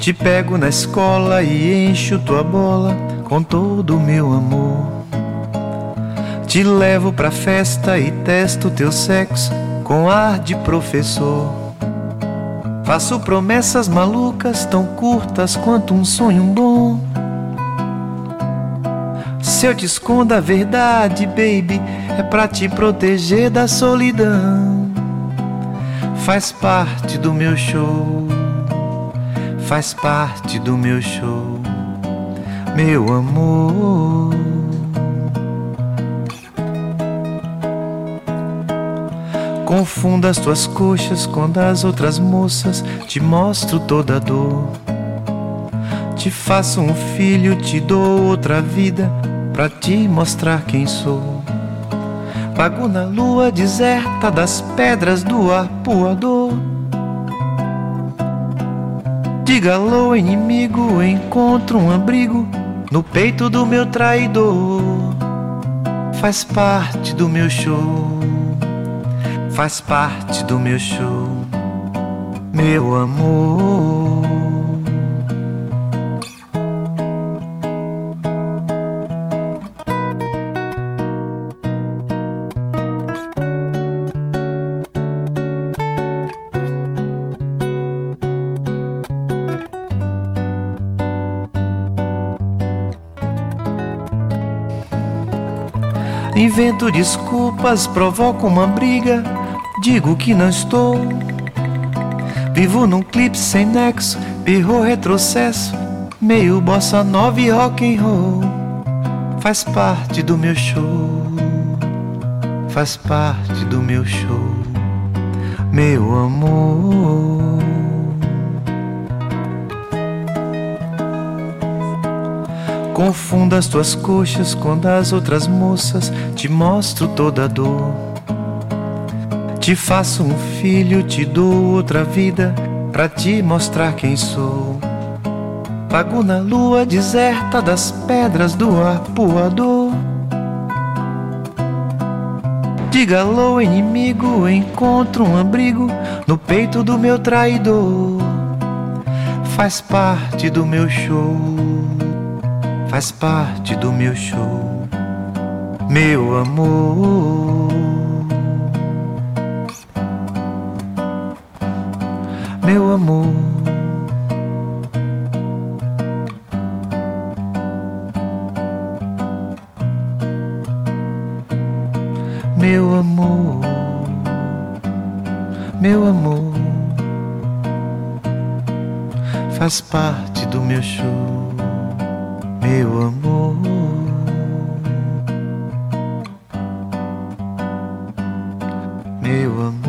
Te pego na escola e encho tua bola com todo o meu amor. Te levo pra festa e testo teu sexo com ar de professor. Faço promessas malucas tão curtas quanto um sonho bom. Se eu te escondo a verdade, baby, é pra te proteger da solidão. Faz parte do meu show, faz parte do meu show, meu amor. Confundo as tuas coxas com das outras moças, te mostro toda a dor. Te faço um filho, te dou outra vida, pra te mostrar quem sou. Vago na lua deserta das pedras do arpoador. Diga alô, inimigo, encontro um abrigo no peito do meu traidor. Faz parte do meu show, faz parte do meu show, meu amor. Invento desculpas, provoco uma briga, digo que não estou. Vivo num clipe sem nexo, pirro retrocesso, meio bossa nova e rock and roll. Faz parte do meu show, faz parte do meu show, meu amor. Confundo as tuas coxas com das outras moças, te mostro toda a dor. Te faço um filho, te dou outra vida, pra te mostrar quem sou. Vago na lua deserta das pedras do arpoador. Diga alô, inimigo, encontro um abrigo no peito do meu traidor. Faz parte do meu show, faz parte do meu show, meu amor. Meu amor. Meu amor. Meu amor. Faz parte do meu show, meu amor, meu amor.